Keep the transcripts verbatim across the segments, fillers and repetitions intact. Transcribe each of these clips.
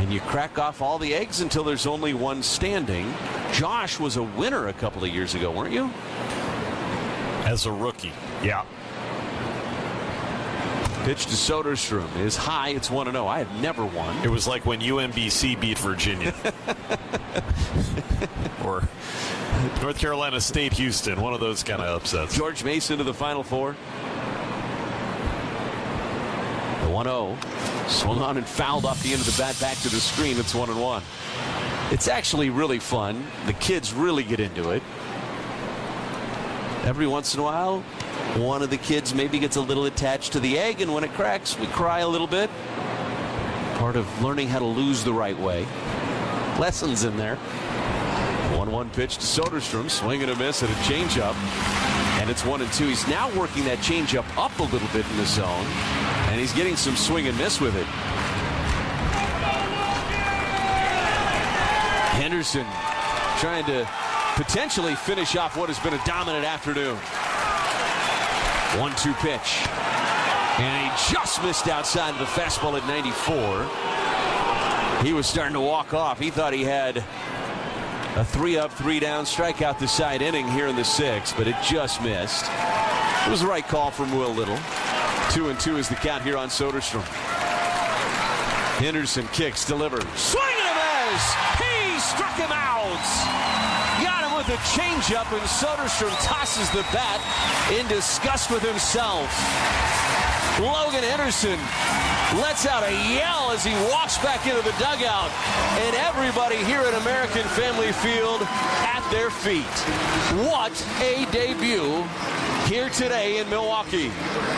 And you crack off all the eggs until there's only one standing. Josh was a winner a couple of years ago, weren't you? As a rookie, yeah. Pitch to Soderstrom is high. It's one and oh. I have never won. It was like when U M B C beat Virginia. Or North Carolina State, Houston. One of those kind of upsets. George Mason to the Final Four. The one oh. Swung on and fouled off the end of the bat back to the screen. It's one and one. It's actually really fun. The kids really get into it. Every once in a while, one of the kids maybe gets a little attached to the egg, and when it cracks, we cry a little bit. Part of learning how to lose the right way. Lessons in there. one one pitch to Soderstrom, swing and a miss at a changeup. And it's one and two. He's now working that changeup up a little bit in the zone, and he's getting some swing and miss with it. Henderson trying to potentially finish off what has been a dominant afternoon. one two pitch. And he just missed outside of the fastball at ninety-four. He was starting to walk off. He thought he had a three up, three down strikeout the side inning here in the sixth, but it just missed. It was the right call from Will Little. Two and two is the count here on Soderstrom. Henderson kicks, delivers. Swing and a miss! He struck him out! Got him with a changeup, and Soderstrom tosses the bat in disgust with himself. Logan Henderson lets out a yell as he walks back into the dugout, and everybody here at American Family Field at their feet. What a debut here today in Milwaukee.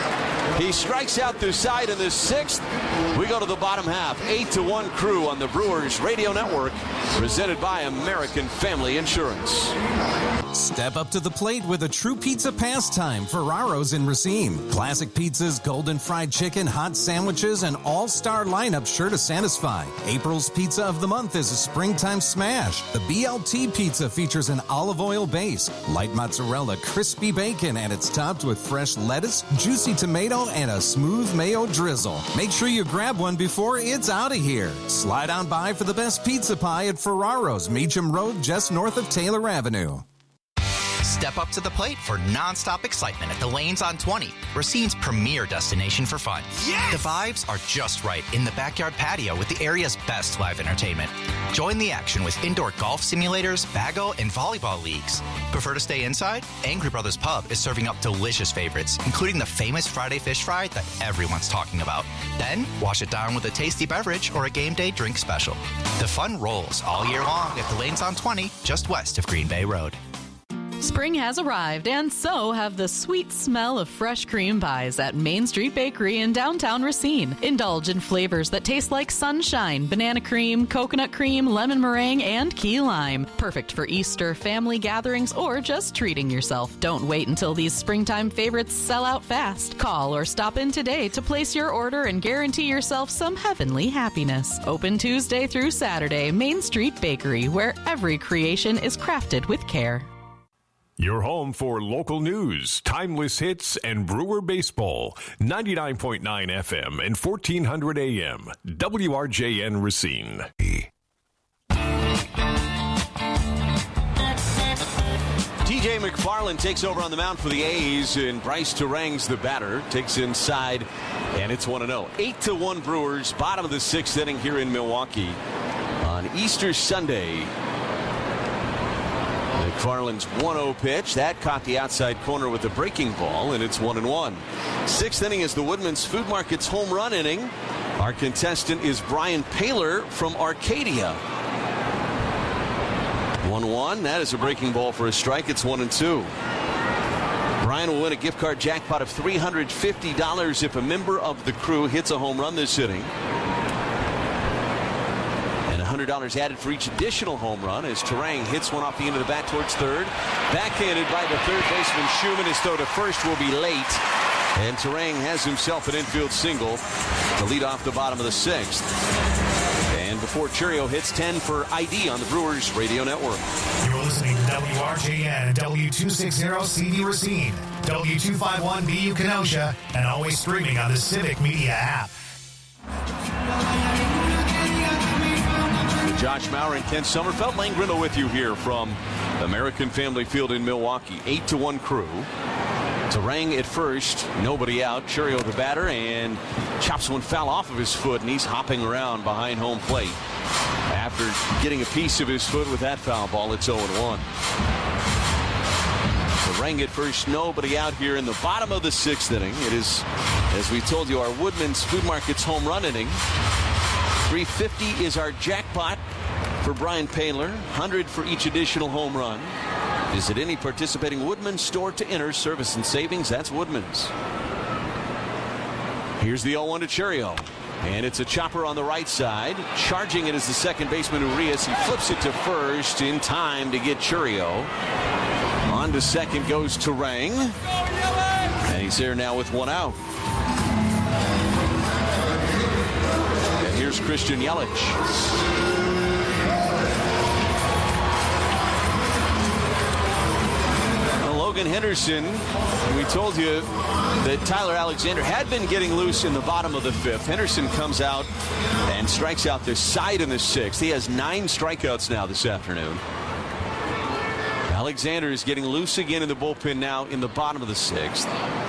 He strikes out the side in the sixth. We go to the bottom half. Eight to one Crew on the Brewers Radio Network, presented by American Family Insurance. Step up to the plate with a true pizza pastime. Ferraro's in Racine. Classic pizzas, golden fried chicken, hot sandwiches, and all-star lineup sure to satisfy. April's pizza of the month is a springtime smash. The B L T pizza features an olive oil base, light mozzarella, crispy bacon, and it's topped with fresh lettuce, juicy tomato, and a smooth mayo drizzle. Make sure you grab one before it's out of here. Slide on by for the best pizza pie at Ferraro's, Meacham Road, just north of Taylor Avenue. Step up to the plate for nonstop excitement at the Lanes on twenty, Racine's premier destination for fun. Yes! The vibes are just right in the backyard patio with the area's best live entertainment. Join the action with indoor golf simulators, bago, and volleyball leagues. Prefer to stay inside? Angry Brothers Pub is serving up delicious favorites, including the famous Friday fish fry that everyone's talking about. Then, wash it down with a tasty beverage or a game day drink special. The fun rolls all year long at the Lanes on twenty, just west of Green Bay Road. Spring has arrived, and so have the sweet smell of fresh cream pies at Main Street Bakery in downtown Racine. Indulge in flavors that taste like sunshine, banana cream, coconut cream, lemon meringue, and key lime. Perfect for Easter, family gatherings, or just treating yourself. Don't wait until these springtime favorites sell out fast. Call or stop in today to place your order and guarantee yourself some heavenly happiness. Open Tuesday through Saturday, Main Street Bakery, where every creation is crafted with care. Your home for local news, timeless hits, and Brewer baseball. ninety-nine point nine F M and fourteen hundred A M. W R J N Racine. T J McFarland takes over on the mound for the A's, and Bryce Turang's the batter. Takes inside, and it's one and oh. eight to one Brewers, bottom of the sixth inning here in Milwaukee on Easter Sunday. McFarland's one oh pitch. That caught the outside corner with a breaking ball, and it's one and one. Sixth inning is the Woodman's Food Market's home run inning. Our contestant is Brian Paler from Arcadia. one one. That is a breaking ball for a strike. It's one and two. Brian will win a gift card jackpot of three hundred fifty dollars if a member of the crew hits a home run this inning. one hundred dollars added for each additional home run as Turang hits one off the end of the bat towards third. Backhanded by the third baseman Schumann. His throw to first will be late. And Turang has himself an infield single to lead off the bottom of the sixth. And before Churio hits ten for I D on the Brewers Radio Network. You're listening to W R J N and W two sixty C D Racine, W two fifty-one B U Kenosha, and always streaming on the Civic Media app. Josh Maurer and Ken Sommerfeld. Lane Grindle with you here from American Family Field in Milwaukee. eight to one Crew. Turang at first, nobody out. Churio the batter, and chops one foul off of his foot, and he's hopping around behind home plate. After getting a piece of his foot with that foul ball, it's oh one. Turang at first, nobody out here in the bottom of the sixth inning. It is, as we told you, our Woodman's Food Market's home run inning. three fifty is our jackpot for Brian Paylor. one hundred for each additional home run. Visit any participating Woodman's store to enter. Service and savings, that's Woodman's. Here's the oh one to Churio. And it's a chopper on the right side. Charging it is the second baseman, Urias. He flips it to first in time to get Churio. On to second goes Turang. And he's there now with one out. And here's Christian Yelich. Logan Henderson, we told you that Tyler Alexander had been getting loose in the bottom of the fifth. Henderson comes out and strikes out the side in the sixth. He has nine strikeouts now this afternoon. Alexander is getting loose again in the bullpen now in the bottom of the sixth.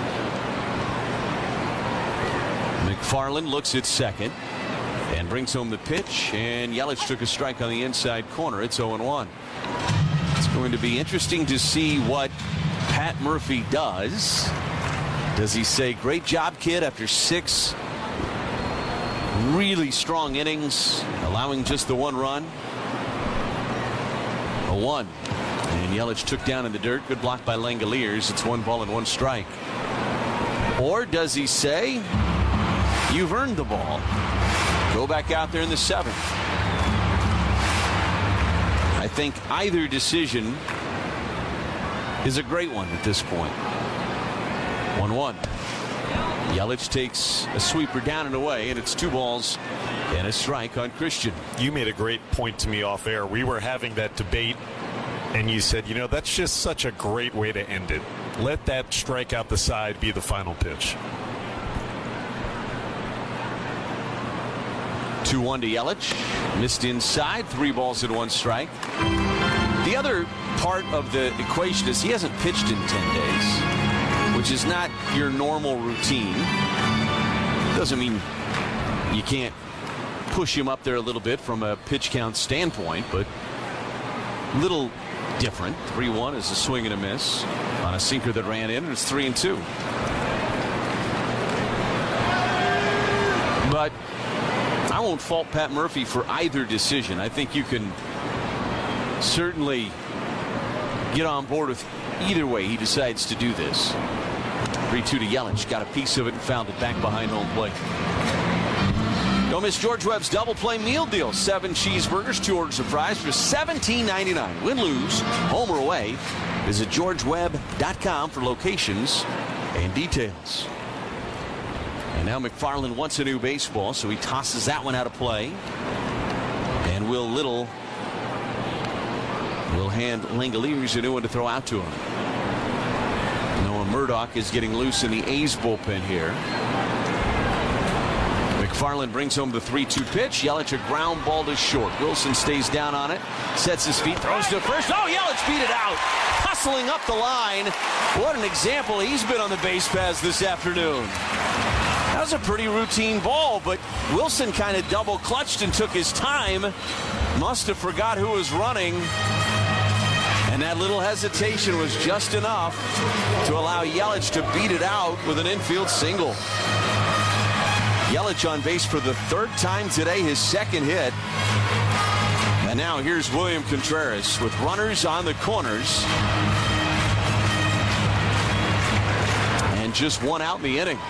McFarland looks at second and brings home the pitch, and Yelich took a strike on the inside corner. It's oh one. It's going to be interesting to see what Pat Murphy does. Does he say, great job, kid, after six really strong innings, allowing just the one run? A one. And Yelich took down in the dirt. Good block by Langoliers. It's one ball and one strike. Or does he say, you've earned the ball. Go back out there in the seventh. I think either decision is a great one at this point. one one. Yelich takes a sweeper down and away, and it's two balls and a strike on Christian. You made a great point to me off air. We were having that debate, and you said, you know, that's just such a great way to end it. Let that strike out the side be the final pitch. two one to Yelich. Missed inside. Three balls and one strike. The other part of the equation is he hasn't pitched in ten days, which is not your normal routine. Doesn't mean you can't push him up there a little bit from a pitch count standpoint, but a little different. three one is a swing and a miss on a sinker that ran in, and it's three and two. But I won't fault Pat Murphy for either decision. I think you can certainly get on board with either way he decides to do this. three two to Yelich. Got a piece of it and found it back behind home plate. Don't miss George Webb's double play meal deal. Seven cheeseburgers, two orders of fries for seventeen ninety-nine. Win, lose, home or away. Visit george webb dot com for locations and details. And now McFarland wants a new baseball, so he tosses that one out of play. And Will Little will hand Langoliers a new one to throw out to him. Noah Murdoch is getting loose in the A's bullpen here. McFarland brings home the three two pitch. Yelich a ground ball to short. Wilson stays down on it, sets his feet, throws to first. Oh, Yelich beat it out. Hustling up the line. What an example he's been on the base paths this afternoon. That was a pretty routine ball, but Wilson kind of double clutched and took his time. Must have forgot who was running. And that little hesitation was just enough to allow Yelich to beat it out with an infield single. Yelich on base for the third time today, his second hit. And now here's William Contreras with runners on the corners. And just one out in the inning.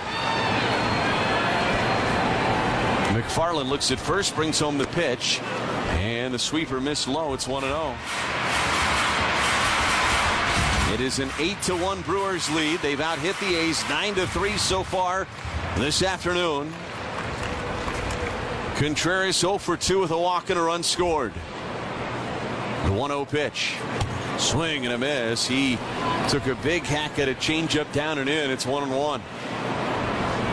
McFarland looks at first, brings home the pitch, and the sweeper missed low. It's one and oh. It is an eight to one Brewers lead. They've out-hit the A's nine to three so far this afternoon. Contreras oh for two with a walk and a run scored. The one oh pitch. Swing and a miss. He took a big hack at a changeup down and in. It's one and one.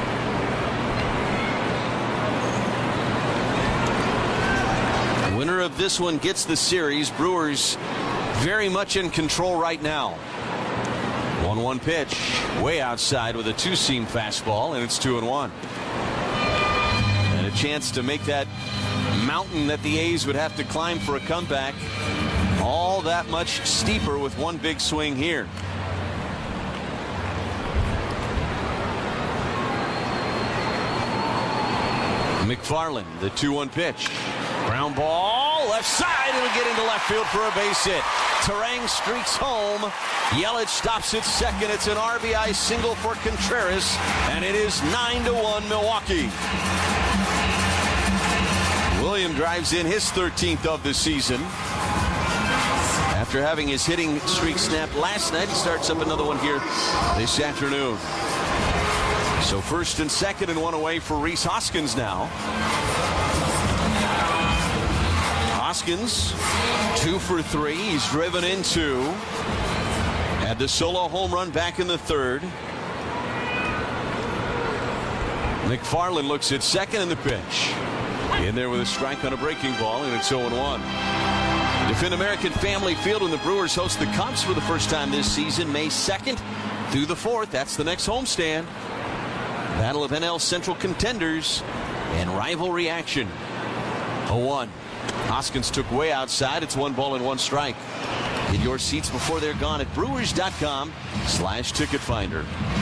Winner of this one gets the series. Brewers very much in control right now. one one pitch, way outside with a two-seam fastball, and it's two and one. And a chance to make that mountain that the A's would have to climb for a comeback all that much steeper with one big swing here. McFarland, the two one pitch. Ground ball, left side. It'll get into left field for a base hit. Terang streaks home. Yelich stops at second. It's an R B I single for Contreras, and it is nine to one Milwaukee. William drives in his thirteenth of the season. After having his hitting streak snapped last night, he starts up another one here this afternoon. So first and second and one away for Rhys Hoskins now. Hoskins, two for three. He's driven in two. Had the solo home run back in the third. McFarland looks at second in the pitch. In there with a strike on a breaking ball, and it's oh and one. Defend American Family Field when the Brewers host the Cubs for the first time this season, May second through the fourth. That's the next homestand. Battle of N L Central contenders and rivalry action. oh one. Hoskins took way outside. It's one ball and one strike. Get your seats before they're gone at brewers.com slash ticket finder.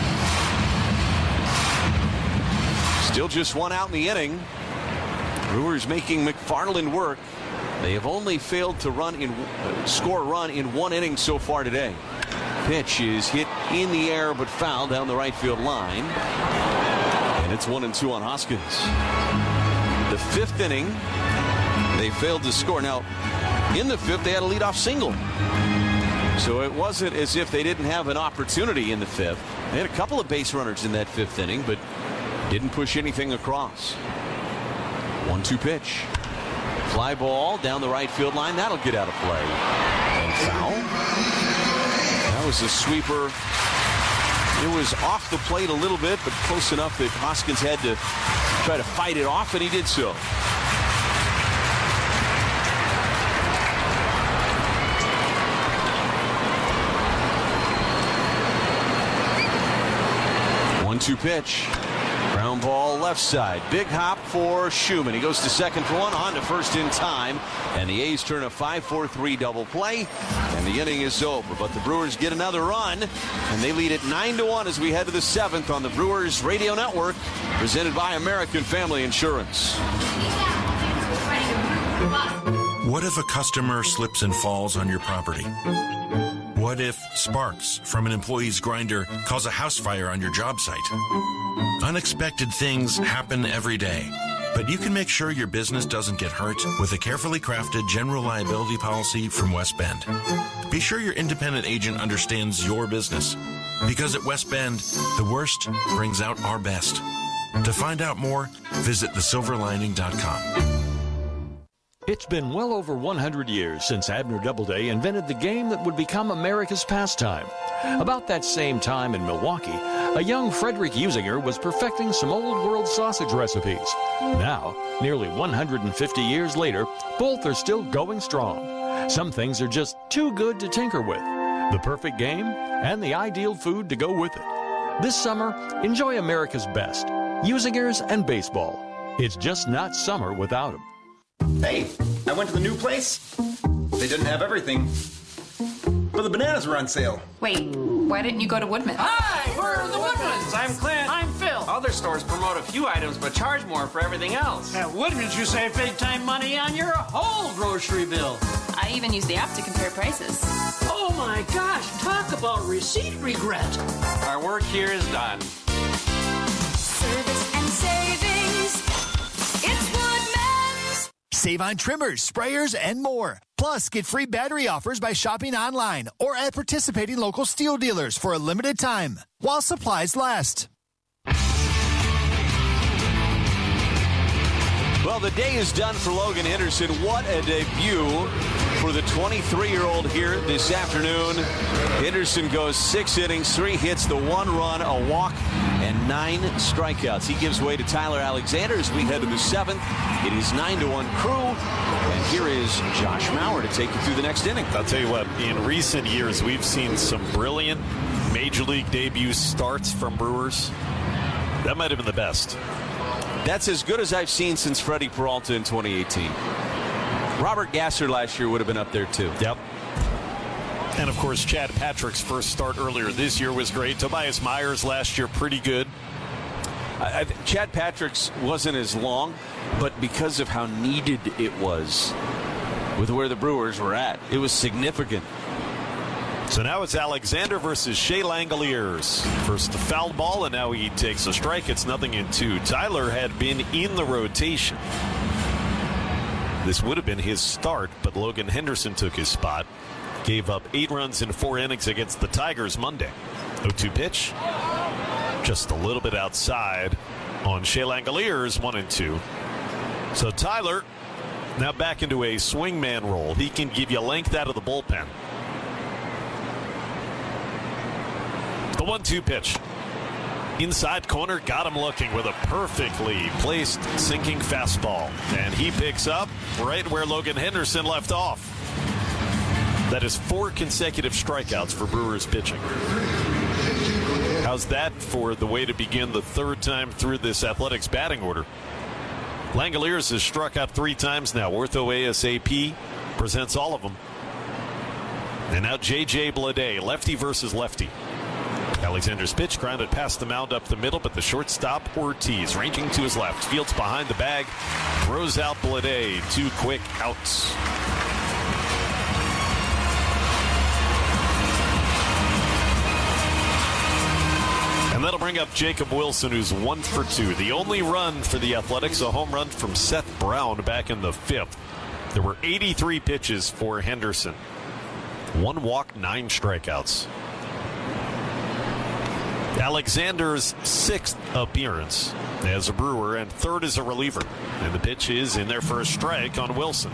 Still just one out in the inning. Brewers making McFarland work. They have only failed to run in uh, score a run in one inning so far today. Pitch is hit in the air but foul down the right field line. And it's one and two on Hoskins. The fifth inning, they failed to score. Now, in the fifth, they had a leadoff single. So it wasn't as if they didn't have an opportunity in the fifth. They had a couple of base runners in that fifth inning, but didn't push anything across. one two pitch. Fly ball down the right field line. That'll get out of play. And foul. That was a sweeper. It was off the plate a little bit, but close enough that Hoskins had to try to fight it off, and he did so. one two pitch. Ground ball left side. Big hop for Schumann. He goes to second for one, on to first in time. And the A's turn a five four three double play. And the inning is over. But the Brewers get another run. And they lead it nine to one as we head to the seventh on the Brewers Radio Network. Presented by American Family Insurance. What if a customer slips and falls on your property? What if sparks from an employee's grinder cause a house fire on your job site? Unexpected things happen every day, but you can make sure your business doesn't get hurt with a carefully crafted general liability policy from West Bend. Be sure your independent agent understands your business, because at West Bend, the worst brings out our best. To find out more, visit the silver lining dot com. It's been well over one hundred years since Abner Doubleday invented the game that would become America's pastime. About that same time in Milwaukee, a young Frederick Usinger was perfecting some old world sausage recipes. Now, nearly one hundred fifty years later, both are still going strong. Some things are just too good to tinker with. The perfect game and the ideal food to go with it. This summer, enjoy America's best, Usinger's and baseball. It's just not summer without them. Hey, I went to the new place. They didn't have everything, but the bananas were on sale. Wait, why didn't you go to Woodman's? Hi, we're the Woodman's. I'm Clint. I'm Phil. Other stores promote a few items but charge more for everything else. At Woodman's, you save big time money on your whole grocery bill. I even use the app to compare prices. Oh my gosh, talk about receipt regret. Our work here is done. Service and savings. It's Woodman's. Save on trimmers, sprayers, and more. Plus, get free battery offers by shopping online or at participating local steel dealers for a limited time while supplies last. Well, the day is done for Logan Henderson. What a debut for the twenty-three-year-old here this afternoon. Henderson goes six innings, three hits, the one run, a walk, and nine strikeouts. He gives way to Tyler Alexander as we head to the seventh. It is nine to one Crew, and here is Josh Mauer to take you through the next inning. I'll tell you what, in recent years, we've seen some brilliant Major League debut starts from Brewers. That might have been the best. That's as good as I've seen since Freddie Peralta in twenty eighteen. Robert Gasser last year would have been up there, too. Yep. And, of course, Chad Patrick's first start earlier this year was great. Tobias Myers last year, pretty good. I, I, Chad Patrick's wasn't as long, but because of how needed it was with where the Brewers were at, it was significant. So now it's Alexander versus Shea Langoliers. First the foul ball, and now he takes a strike. It's nothing in two. Tyler had been in the rotation. This would have been his start, but Logan Henderson took his spot. Gave up eight runs in four innings against the Tigers Monday. oh two pitch. Just a little bit outside on Shea Langoliers, one and two. So Tyler now back into a swingman role. He can give you length out of the bullpen. The one two pitch. Inside corner, got him looking with a perfectly placed sinking fastball. And he picks up right where Logan Henderson left off. That is four consecutive strikeouts for Brewers pitching. How's that for the way to begin the third time through this Athletics batting order? Langoliers has struck out three times now. Ortho A S A P presents all of them. And now J J Bleday, lefty versus lefty. Alexander's pitch grounded past the mound up the middle, but the shortstop Ortiz ranging to his left. Fields behind the bag. Throws out Bleday. Two quick outs. And that'll bring up Jacob Wilson, who's one for two. The only run for the Athletics, a home run from Seth Brown back in the fifth. There were eighty-three pitches for Henderson. One walk, nine strikeouts. Alexander's sixth appearance as a Brewer and third as a reliever. And the pitch is in there for a strike on Wilson.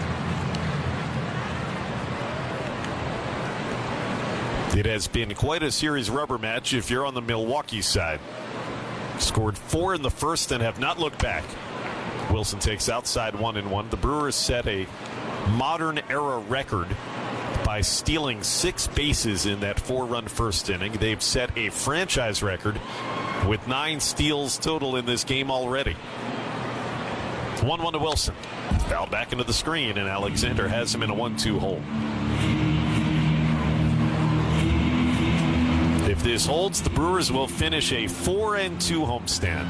It has been quite a series rubber match if you're on the Milwaukee side. Scored four in the first and have not looked back. Wilson takes outside one and one. The Brewers set a modern era record by stealing six bases in that four-run first inning. They've set a franchise record with nine steals total in this game already. one one to Wilson. Fouled back into the screen, and Alexander has him in a one two hole. If this holds, the Brewers will finish a four and two homestand.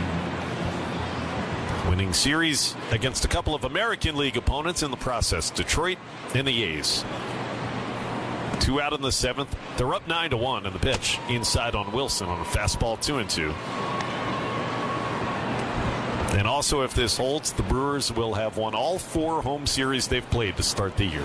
Winning series against a couple of American League opponents in the process, Detroit and the A's. Two out in the seventh. They're up nine to one in the pitch. Inside on Wilson on a fastball, two and two. And also, if this holds, the Brewers will have won all four home series they've played to start the year.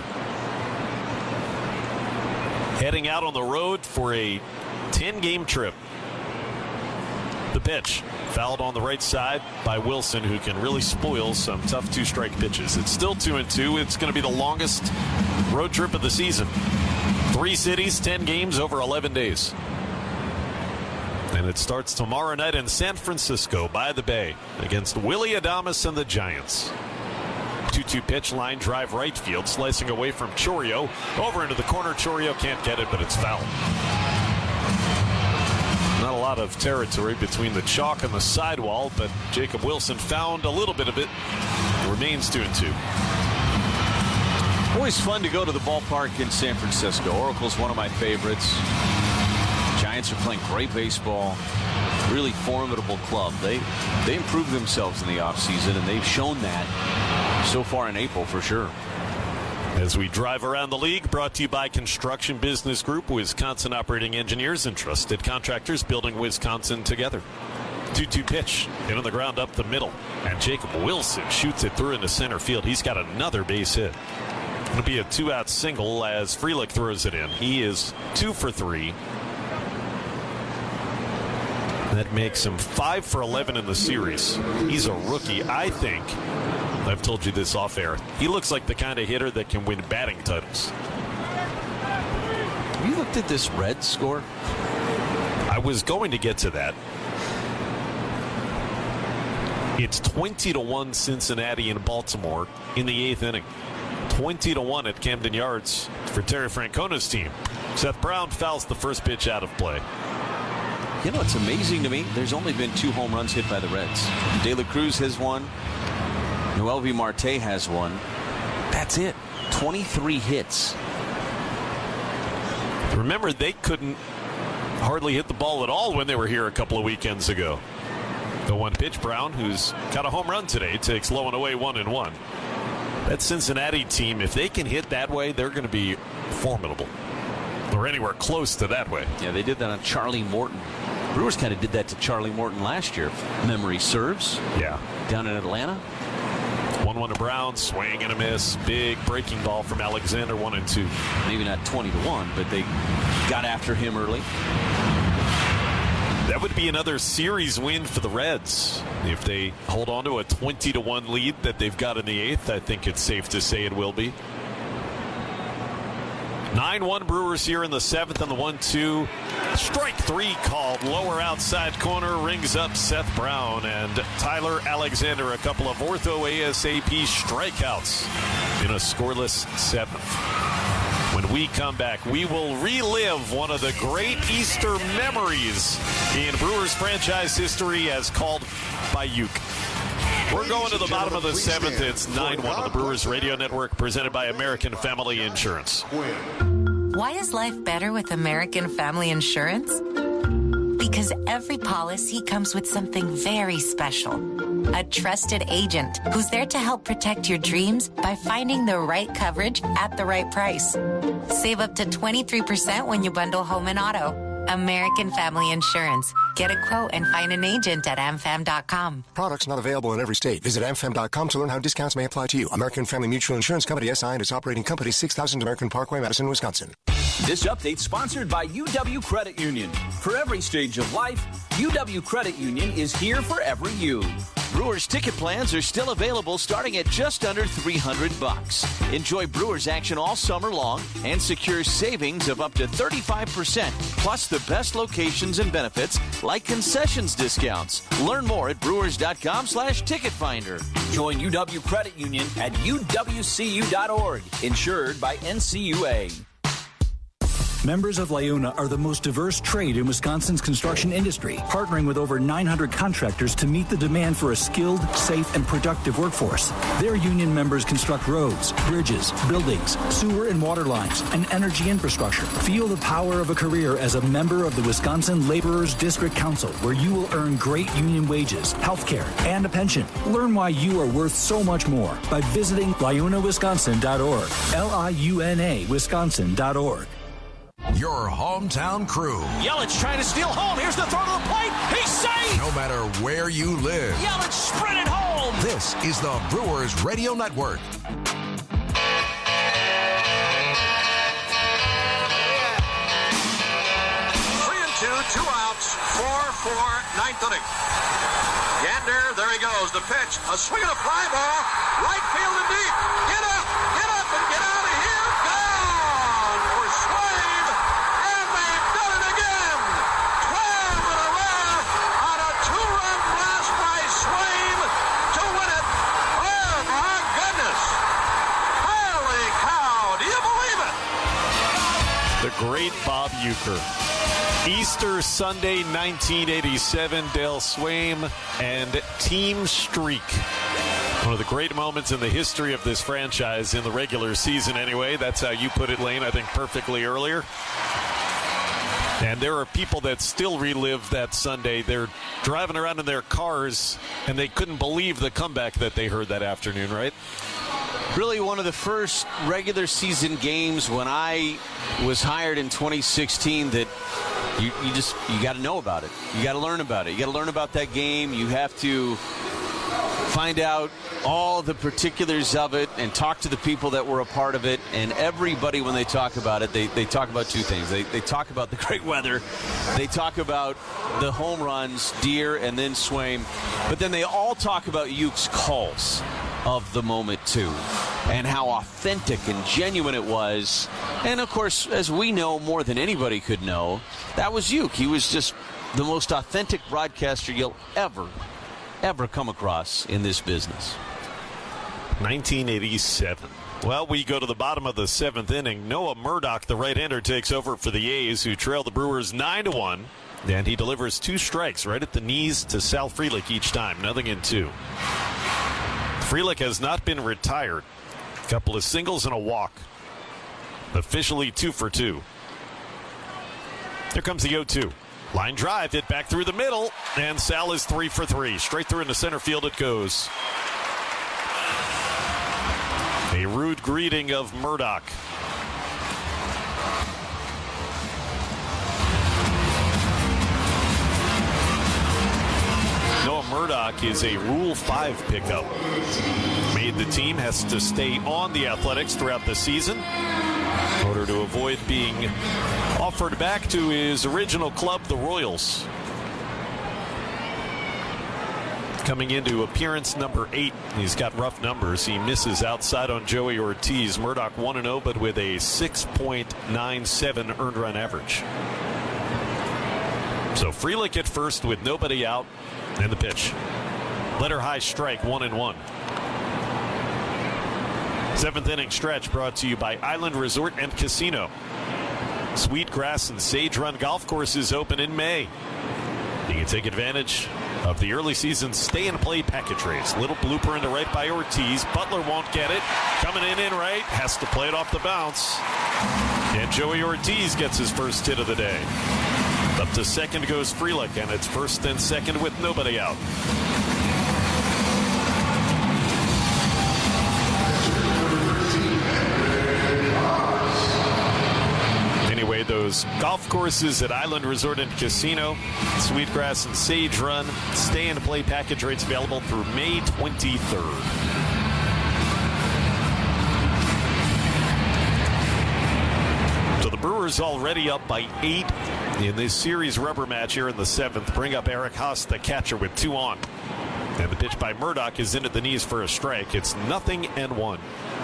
Heading out on the road for a ten-game trip. The pitch fouled on the right side by Wilson, who can really spoil some tough two-strike pitches. It's still two and two. It's going to be the longest road trip of the season. Three cities, ten games over eleven days. And it starts tomorrow night in San Francisco by the Bay against Willy Adames and the Giants. two two pitch, line drive right field, slicing away from Chourio. Over into the corner. Chourio can't get it, but it's foul. Not a lot of territory between the chalk and the sidewall, but Jacob Wilson found a little bit of it. Remains two and two. Always fun to go to the ballpark in San Francisco. Oracle's one of my favorites. Giants are playing great baseball. Really formidable club. They they improved themselves in the offseason, and they've shown that so far in April for sure. As we drive around the league, brought to you by Construction Business Group, Wisconsin operating engineers and trusted contractors building Wisconsin together. two two pitch, in on the ground up the middle, and Jacob Wilson shoots it through into center field. He's got another base hit. It'll be a two-out single as Frelick throws it in. He is two for three. That makes him five for eleven in the series. He's a rookie. I think, I've told you this off air, he looks like the kind of hitter that can win batting titles. Have you looked at this Reds score? I was going to get to that. It's twenty to one Cincinnati and Baltimore in the eighth inning. twenty to one at Camden Yards for Terry Francona's team. Seth Brown fouls the first pitch out of play. You know, it's amazing to me. There's only been two home runs hit by the Reds. De La Cruz has one. Noelvi Marte has one. That's it. twenty-three hits. Remember, they couldn't hardly hit the ball at all when they were here a couple of weekends ago. The one pitch, Brown, who's got a home run today, takes low and away one and one. That Cincinnati team, if they can hit that way, they're going to be formidable. Or anywhere close to that way. Yeah, they did that on Charlie Morton. Brewers kind of did that to Charlie Morton last year, if memory serves. Yeah. Down in Atlanta. one one to Brown, swing and a miss. Big breaking ball from Alexander, one and two. Maybe not twenty to one, but they got after him early. That would be another series win for the Reds. If they hold on to a twenty to one lead that they've got in the eighth, I think it's safe to say it will be. nine one Brewers here in the seventh on the one two. Strike three called. Lower outside corner rings up Seth Brown and Tyler Alexander. A couple of ortho ASAP strikeouts in a scoreless seventh. When we come back, we will relive one of the great Easter memories in Brewers franchise history as called by Uke. We're going to the bottom of the seventh. It's nine one on the Brewers Radio Network, presented by American Family Insurance. Why is life better with American Family Insurance? Because every policy comes with something very special. A trusted agent who's there to help protect your dreams by finding the right coverage at the right price. Save up to twenty-three percent when you bundle home and auto. American Family Insurance. Get a quote and find an agent at am fam dot com. Products not available in every state. Visit am fam dot com to learn how discounts may apply to you. American Family Mutual Insurance Company, S I and its operating company, six thousand American Parkway, Madison, Wisconsin. This update sponsored by U W Credit Union. For every stage of life, U W Credit Union is here for every you. Brewers ticket plans are still available starting at just under three hundred bucks. Enjoy Brewers action all summer long and secure savings of up to thirty-five percent, plus the best locations and benefits like concessions discounts. Learn more at brewers.com slash ticket finder. Join U W Credit Union at U W C U dot org, insured by N C U A. Members of LiUNA are the most diverse trade in Wisconsin's construction industry, partnering with over nine hundred contractors to meet the demand for a skilled, safe, and productive workforce. Their union members construct roads, bridges, buildings, sewer and water lines, and energy infrastructure. Feel the power of a career as a member of the Wisconsin Laborers District Council, where you will earn great union wages, health care, and a pension. Learn why you are worth so much more by visiting liuna wisconsin dot org. L I U N A Wisconsin dot org. Your hometown crew. Yelich trying to steal home. Here's the throw to the plate. He's safe. No matter where you live. Yelich sprinted home. This is the Brewers Radio Network. Three and two, two outs, four, four, ninth inning. Gander, there he goes. The pitch, a swing and a fly ball, right field and deep. Get up, get up, and get out of here. Gone for Swaim, and they've done it again. Twelve in a row on a two-run blast by Swaim to win it. Oh my goodness! Holy cow! Do you believe it? The great Bob Uecker. Easter Sunday, nineteen eighty-seven, Dale Swaim and Team Streak. One of the great moments in the history of this franchise in the regular season anyway. That's how you put it, Lane, I think perfectly earlier. And there are people that still relive that Sunday. They're driving around in their cars, and they couldn't believe the comeback that they heard that afternoon, right? Really one of the first regular season games when I was hired in twenty sixteen that you, you just, you got to know about it. You got to learn about it. You got to learn about that game. You have to find out all the particulars of it and talk to the people that were a part of it. And everybody, when they talk about it, they, they talk about two things. They, they talk about the great weather. They talk about the home runs, Deere and then Swaim. But then they all talk about Uke's calls of the moment, too, and how authentic and genuine it was. And, of course, as we know more than anybody could know, that was Uke. He was just the most authentic broadcaster you'll ever, ever come across in this business. nineteen eighty-seven. Well, we go to the bottom of the seventh inning. Noah Murdoch, the right-hander, takes over for the A's, who trail the Brewers nine to one. And he delivers two strikes right at the knees to Sal Frelick each time. Nothing in two. Frelick has not been retired. A couple of singles and a walk. Officially two for two. Here comes the oh two. Line drive, hit back through the middle. And Sal is three for three. Straight through into center field it goes. A rude greeting of Murdoch. Noah Murdoch is a Rule five pickup. Made the team, has to stay on the Athletics throughout the season in order to avoid being offered back to his original club, the Royals. Coming into appearance number eight. He's got rough numbers. He misses outside on Joey Ortiz. Murdoch one and oh, but with a six point nine seven earned run average. So Frelick at first with nobody out, and the pitch. Letter high strike, one and one. Seventh inning stretch brought to you by Island Resort and Casino. Sweetgrass and Sage Run golf courses open in May. You can take advantage of the early season stay and play package race. Little blooper into right by Ortiz. Butler won't get it. Coming in in right. Has to play it off the bounce. And Joey Ortiz gets his first hit of the day. Up to second goes Frelick, and it's first and second with nobody out. Anyway, those golf courses at Island Resort and Casino, Sweetgrass and Sage Run, stay and play package rates available through May twenty-third. So the Brewers already up by eight in this series rubber match here in the seventh. Bring up Eric Haas, the catcher, with two on. And the pitch by Murdoch is in at the knees for a strike. It's nothing and one.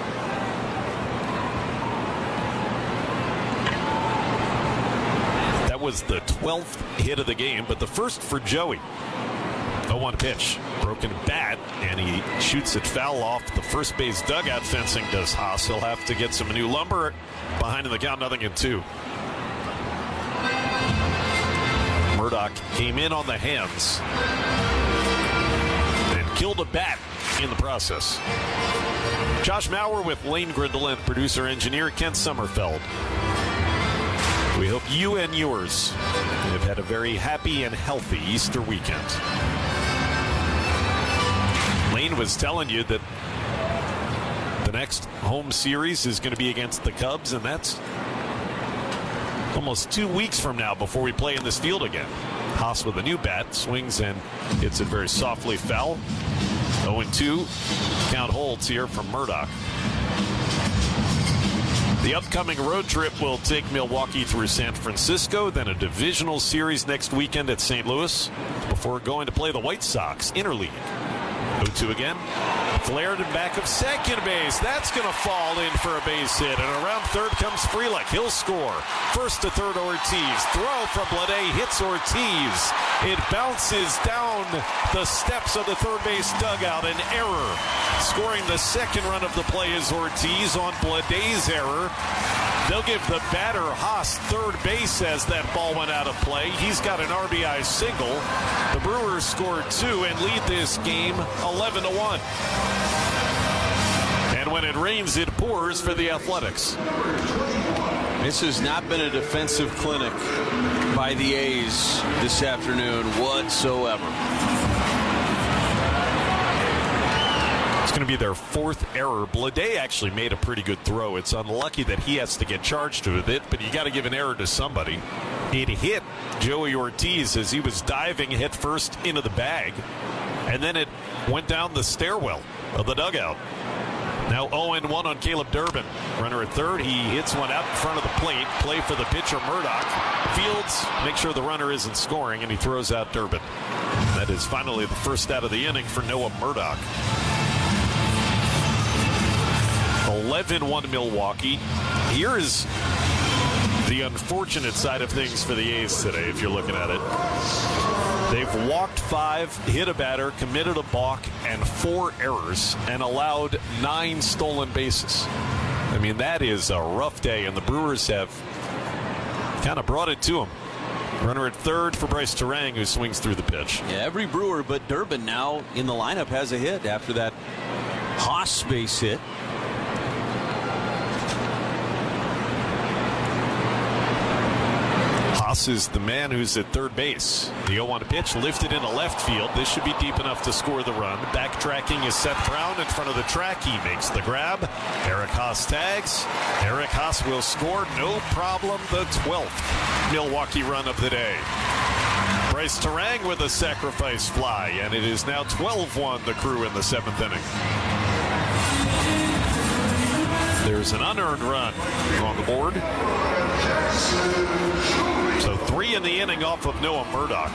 That was the twelfth hit of the game, but the first for Joey. oh one pitch. Broken bat, and he shoots it foul off the first base dugout fencing, does Haas. He'll have to get some new lumber. Behind in the count, nothing in two. Murdoch came in on the hands and killed a bat in the process. Josh Maurer with Lane Grindle and producer-engineer Kent Sommerfeld. We hope you and yours have had a very happy and healthy Easter weekend. Lane was telling you that the next home series is going to be against the Cubs, and that's almost two weeks from now before we play in this field again. Haas with a new bat, swings and hits it very softly foul. oh and two, count holds here from Murdoch. The upcoming road trip will take Milwaukee through San Francisco, then a divisional series next weekend at Saint Louis, before going to play the White Sox interleague. oh two again. Flared and back of second base. That's going to fall in for a base hit. And around third comes Frelick. He'll score. First to third, Ortiz. Throw from Bleday hits Ortiz. It bounces down the steps of the third base dugout. An error. Scoring the second run of the play is Ortiz on Bleday's error. They'll give the batter Haas third base as that ball went out of play. He's got an R B I single. The Brewers scored two and lead this game eleven to one. And when it rains, it pours for the Athletics. This has not been a defensive clinic by the A's this afternoon whatsoever. It's going to be their fourth error. Bleday actually made a pretty good throw. It's unlucky that he has to get charged with it, but you got to give an error to somebody. It hit Joey Ortiz as he was diving head first into the bag, and then it went down the stairwell of the dugout. Now oh and one on Caleb Durbin. Runner at third. He hits one out in front of the plate. Play for the pitcher, Murdoch. Fields, make sure the runner isn't scoring, and he throws out Durbin. That is finally the first out of the inning for Noah Murdoch. eleven one Milwaukee. Here is the unfortunate side of things for the A's today, if you're looking at it. They've walked five, hit a batter, committed a balk, and four errors, and allowed nine stolen bases. I mean, that is a rough day, and the Brewers have kind of brought it to them. Runner at third for Bryce Terang, who swings through the pitch. Yeah, every Brewer but Durbin now in the lineup has a hit after that Haas base hit. Haas is the man who's at third base. The oh one pitch lifted into left field. This should be deep enough to score the run. Backtracking is Seth Brown in front of the track. He makes the grab. Eric Haas tags. Eric Haas will score. No problem. The twelfth Milwaukee run of the day. Bryce Terang with a sacrifice fly, and it is now twelve one the Crew in the seventh inning. There's an unearned run on the board. So three in the inning off of Noah Murdock.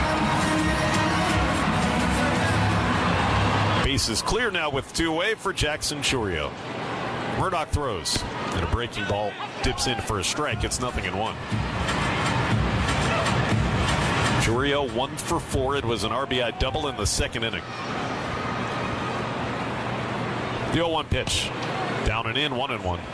Base is clear now with two away for Jackson Chourio. Murdock throws, and a breaking ball dips in for a strike. It's nothing in one. Chourio one for four. It was an R B I double in the second inning. The oh one pitch. Down and in, one and one.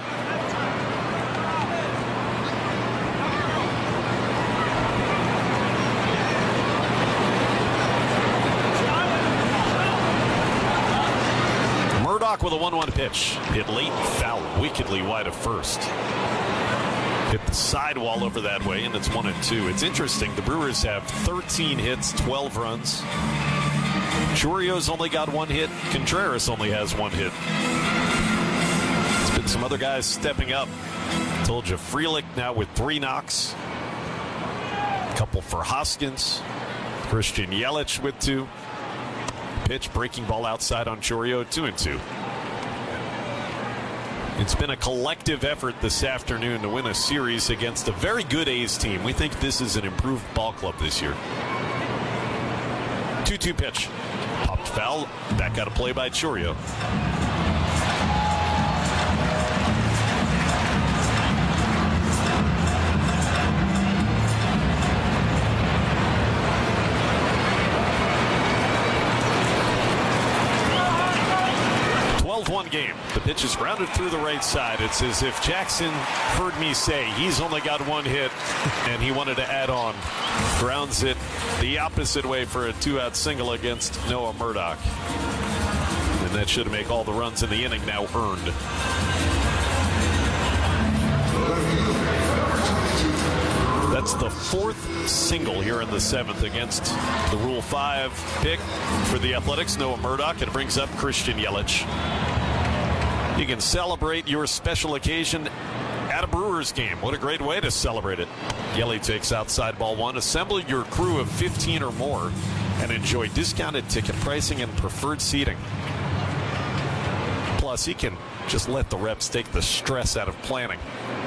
Murdock with a one one pitch. Hit late, foul, wickedly wide of first. Hit the sidewall over that way, and it's one and two. It's interesting. The Brewers have thirteen hits, twelve runs. Chourio's only got one hit. Contreras only has one hit. There's been some other guys stepping up. Told you, Frelick now with three knocks. A couple for Hoskins. Christian Yelich with two. Pitch, breaking ball outside on Chourio, two and two. It's been a collective effort this afternoon to win a series against a very good A's team. We think this is an improved ball club this year. two two pitch. Popped foul. Back out of play by Chourio. twelve one game. The pitch is grounded through the right side. It's as if Jackson heard me say he's only got one hit and he wanted to add on. Grounds it the opposite way for a two-out single against Noah Murdock. And that should make all the runs in the inning now earned. That's the fourth single here in the seventh against the Rule five pick for the Athletics, Noah Murdock. It brings up Christian Yelich. You can celebrate your special occasion at a Brewers game. What a great way to celebrate it. Yelich takes outside ball one. Assemble your crew of fifteen or more and enjoy discounted ticket pricing and preferred seating. Plus, he can just let the reps take the stress out of planning.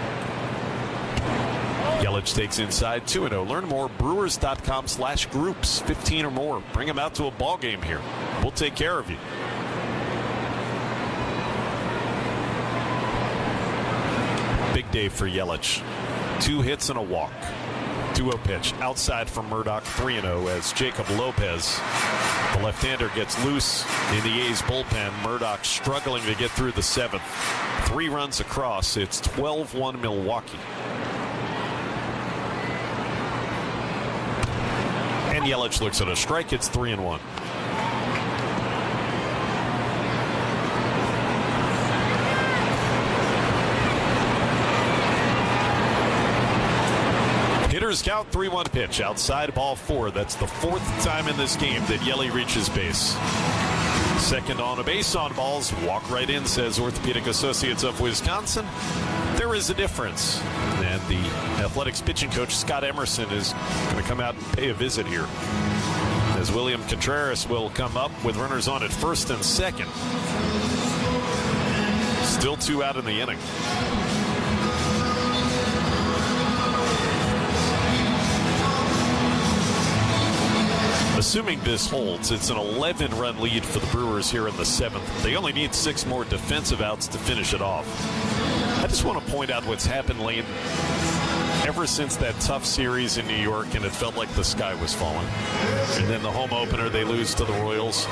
Yelich takes inside two and oh. Learn more, brewers.com slash groups. fifteen or more. Bring them out to a ball game here. We'll take care of you. Big day for Yelich. Two hits and a walk. two oh pitch. Outside from Murdock, three and oh as Jacob Lopez, the left-hander, gets loose in the A's bullpen. Murdock struggling to get through the seventh. Three runs across. It's twelve one Milwaukee. And Yelich looks at a strike. It's three and one. Hitters count, three one pitch. Outside ball four. That's the fourth time in this game that Yelich reaches base. Second on a base on balls. Walk right in, says Orthopedic Associates of Wisconsin. There is a difference. And the Athletics pitching coach, Scott Emerson, is going to come out and pay a visit here. As William Contreras will come up with runners on at first and second. Still two out in the inning. Assuming this holds, it's an eleven run lead for the Brewers here in the seventh. They only need six more defensive outs to finish it off. I just want to point out what's happened, Lane. ever since that tough series in New York, and it felt like the sky was falling. And then the home opener, they lose to the Royals.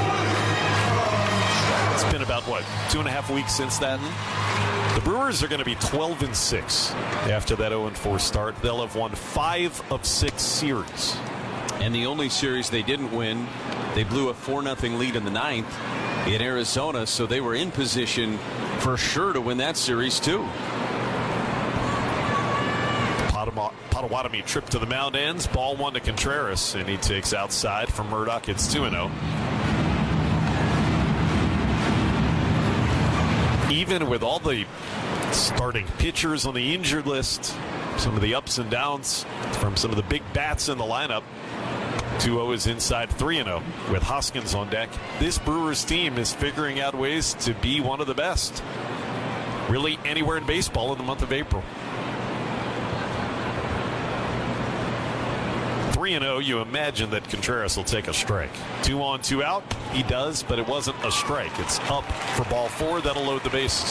It's been about, what, two and a half weeks since that? The Brewers are going to be twelve and six after that oh and four start. They'll have won five of six series. And the only series they didn't win, they blew a four nothing lead in the ninth in Arizona, so they were in position for sure to win that series too. Potawatomi trip to the mound ends. Ball one to Contreras, and he takes outside from Murdoch. It's two and oh. Even with all the starting pitchers on the injured list, some of the ups and downs from some of the big bats in the lineup, two oh is inside three and oh with Hoskins on deck. This Brewers team is figuring out ways to be one of the best, really anywhere in baseball in the month of April. three and oh, you imagine that Contreras will take a strike. Two on, two out. He does, but it wasn't a strike. It's up for ball four. That'll load the bases.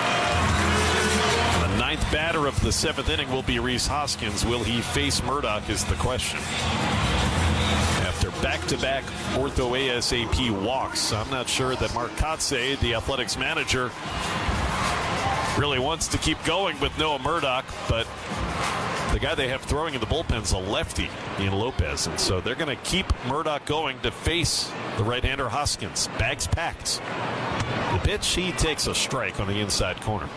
The ninth batter of the seventh inning will be Rhys Hoskins. Will he face Murdoch is the question. After back-to-back ortho A S A P walks, I'm not sure that Mark Kotsay, the Athletics manager, really wants to keep going with Noah Murdoch, but the guy they have throwing in the bullpen's a lefty, Ian Lopez, and so they're going to keep Murdoch going to face the right-hander Hoskins. Bags packed. The pitch, he takes a strike on the inside corner.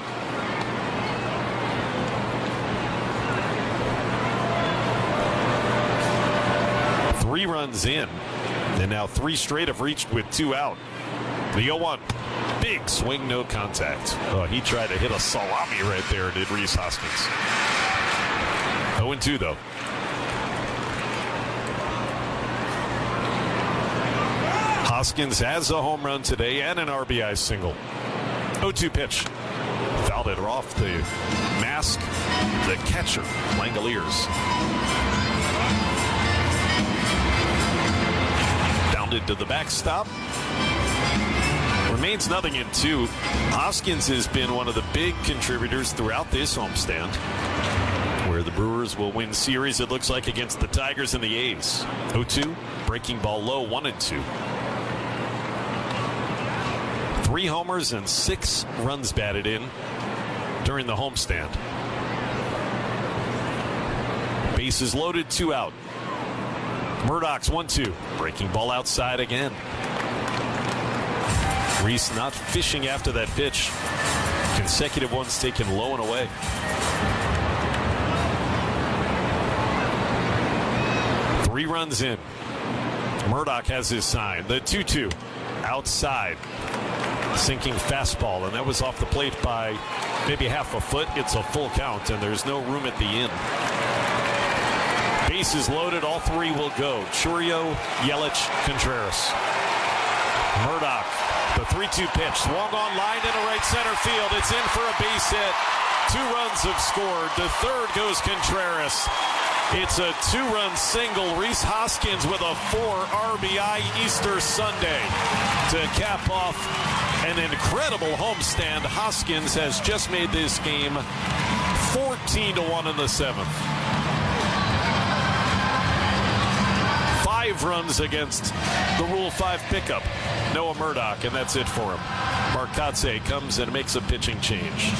Three runs in, and now three straight have reached with two out. The oh one. Big swing, no contact. Oh, he tried to hit a salami right there, did Rhys Hoskins. oh and two, though. Hoskins has a home run today and an R B I single. oh two pitch. Fouled it off the mask. The catcher, Langoliers. Downed to the backstop. Remains nothing in two. Hoskins has been one of the big contributors throughout this homestand, where the Brewers will win series, it looks like, against the Tigers and the A's. oh two, breaking ball low, one and two. Three homers and six runs batted in during the homestand. Bases loaded, two out. Murdoch's one two, breaking ball outside again. Rhys not fishing after that pitch. Consecutive ones taken low and away. Three runs in. Murdoch has his sign. The two two outside. Sinking fastball, and that was off the plate by maybe half a foot. It's a full count, and there's no room at the end. Bases loaded. All three will go. Chourio, Yelich, Contreras. Murdoch, the three two pitch. Swung on line into right center field. It's in for a base hit. Two runs have scored. The third goes Contreras. It's a two-run single. Rhys Hoskins with a four R B I Easter Sunday to cap off an incredible homestand. Hoskins has just made this game fourteen to one in the seventh. Five runs against the Rule five pickup, Noah Murdoch, and that's it for him. Mark Kotsay comes and makes a pitching change.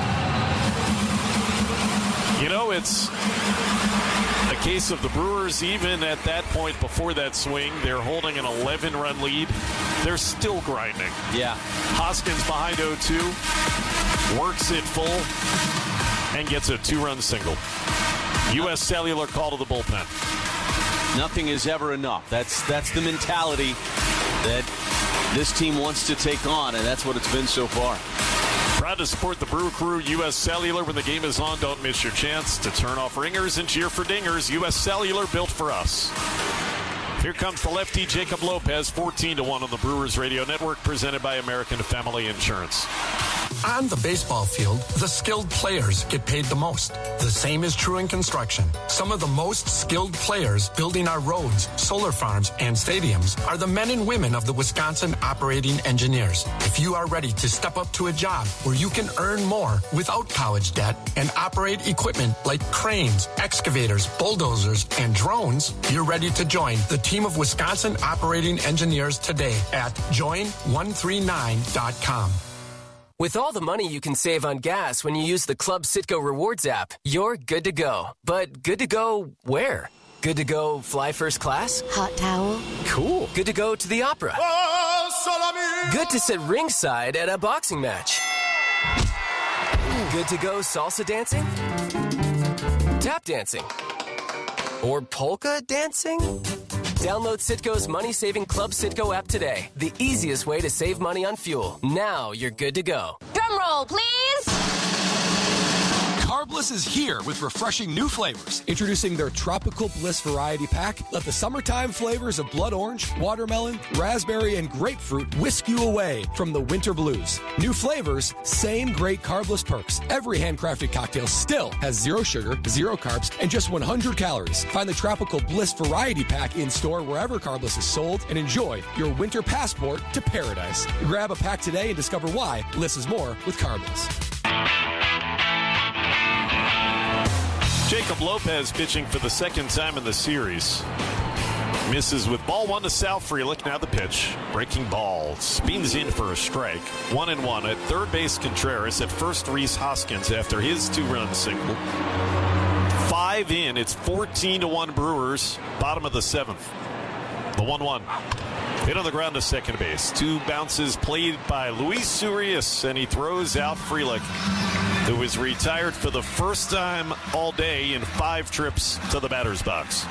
You know, it's a case of the Brewers, even at that point before that swing, they're holding an eleven-run lead. They're still grinding. Yeah. Hoskins behind oh two, works it full, and gets a two-run single. U S Cellular call to the bullpen. Nothing is ever enough. That's that's the mentality that this team wants to take on, and that's what it's been so far. Proud to support the Brew Crew. U S Cellular, when the game is on, don't miss your chance to turn off ringers and cheer for dingers. U S Cellular, built for us. Here comes the lefty, Jacob Lopez, fourteen to one on the Brewers Radio Network, presented by American Family Insurance. On the baseball field, the skilled players get paid the most. The same is true in construction. Some of the most skilled players building our roads, solar farms, and stadiums are the men and women of the Wisconsin Operating Engineers. If you are ready to step up to a job where you can earn more without college debt and operate equipment like cranes, excavators, bulldozers, and drones, you're ready to join the team of Wisconsin Operating Engineers today at join one three nine dot com. With all the money you can save on gas when you use the Club Citgo Rewards app, you're good to go. But good to go where? Good to go fly first class? Hot towel? Cool. Good to go to the opera? Good to sit ringside at a boxing match? Good to go salsa dancing? Tap dancing? Or polka dancing? Download Citgo's money-saving Club Citgo app today. The easiest way to save money on fuel. Now you're good to go. Drum roll, please! Carbliss is here with refreshing new flavors. Introducing their Tropical Bliss Variety Pack. Let the summertime flavors of blood orange, watermelon, raspberry, and grapefruit whisk you away from the winter blues. New flavors, same great Carbliss perks. Every handcrafted cocktail still has zero sugar, zero carbs, and just one hundred calories. Find the Tropical Bliss Variety Pack in store wherever Carbliss is sold and enjoy your winter passport to paradise. Grab a pack today and discover why Bliss is more with Carbliss. Jacob Lopez pitching for the second time in the series. Misses with ball one to Sal Frelick. Now the pitch. Breaking ball. Spins in for a strike. One and one. At third base, Contreras. At first, Rhys Hoskins after his two-run single. Five in. It's fourteen to one Brewers. Bottom of the seventh. The one one. Hit on the ground to second base. Two bounces played by Luis Urias, and he throws out Frelick, who is retired for the first time all day in five trips to the batter's box.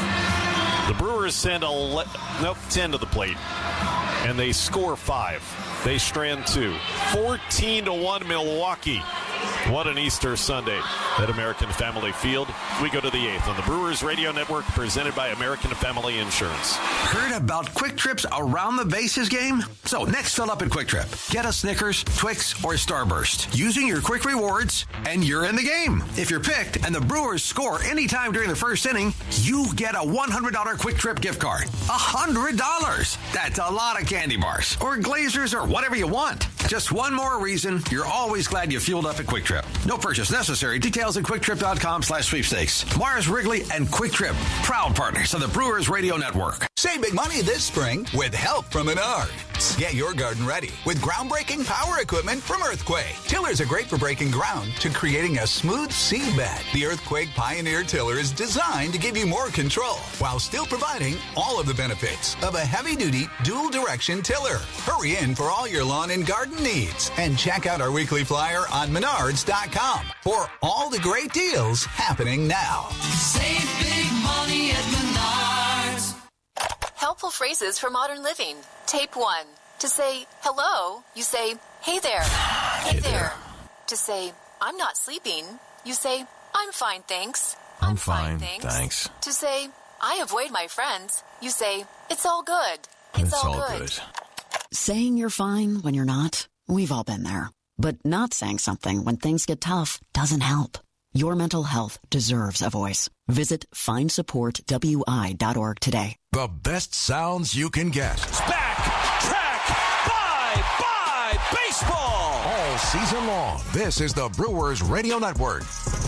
The Brewers send a le- nope, ten to the plate, and they score five. They strand two. fourteen to one Milwaukee. What an Easter Sunday at American Family Field. We go to the eighth on the Brewers Radio Network, presented by American Family Insurance. Heard about Quick Trip's Around the Bases game? So next fill up at Quick Trip. Get a Snickers, Twix, or Starburst using your Quick Rewards, and you're in the game. If you're picked and the Brewers score anytime during the first inning, you get a one hundred dollars Quick Trip gift card. one hundred dollars! That's a lot of candy bars, or Glazers, or whatever you want. Just one more reason you're always glad you fueled up at Quick Trip. No purchase necessary. Details at quicktrip.com slash sweepstakes. Mars Wrigley and Quick Trip, proud partners of the Brewers Radio Network. Save big money this spring with help from Menards. Get your garden ready with groundbreaking power equipment from Earthquake. Tillers are great for breaking ground to creating a smooth seed bed. The Earthquake Pioneer Tiller is designed to give you more control while still providing all of the benefits of a heavy-duty dual-direction tiller. Hurry in for all your lawn and garden needs and check out our weekly flyer on menards dot com for all the great deals happening now. Save big money at Menards. Helpful phrases for modern living. Tape one. To say hello, you say, hey there. Hey, hey there. there. To say, I'm not sleeping, you say, I'm fine, thanks. I'm, I'm fine, fine, thanks. thanks. To say, I avoid my friends, you say, it's all good. It's, it's all, all good. good. Saying you're fine when you're not, we've all been there. But not saying something when things get tough doesn't help. Your mental health deserves a voice. Visit find support w i dot org today. The best sounds you can get. It's back, track, bye, bye, baseball. All season long, this is the Brewers Radio Network.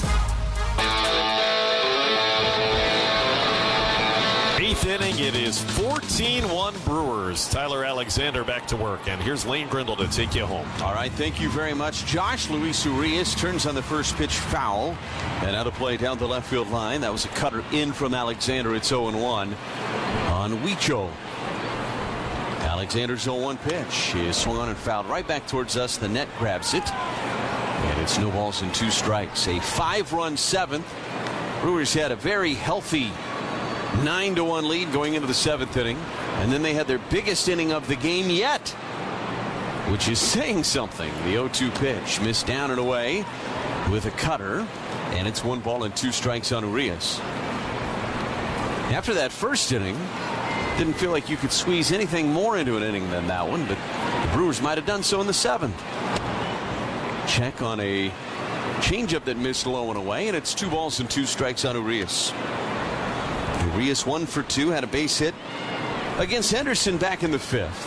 Eighth inning, it is fourteen one Brewers. Tyler Alexander back to work, and here's Lane Grindle to take you home. All right, thank you very much, Josh. Luis Urias turns on the first pitch foul, and out of play down the left field line. That was a cutter in from Alexander. It's oh and one on Huicho. Alexander's oh one pitch is swung on and fouled right back towards us. The net grabs it, and it's no balls and two strikes. A five-run seventh. Brewers had a very healthy nine to one lead going into the seventh inning, and then they had their biggest inning of the game yet, which is saying something. The oh two pitch missed down and away with a cutter, and it's one ball and two strikes on Urias. After that first inning, didn't feel like you could squeeze anything more into an inning than that one, but the Brewers might have done so in the seventh. check on a changeup that missed low and away, and it's two balls and two strikes on Urias. Urias one for two, had a base hit against Henderson back in the fifth.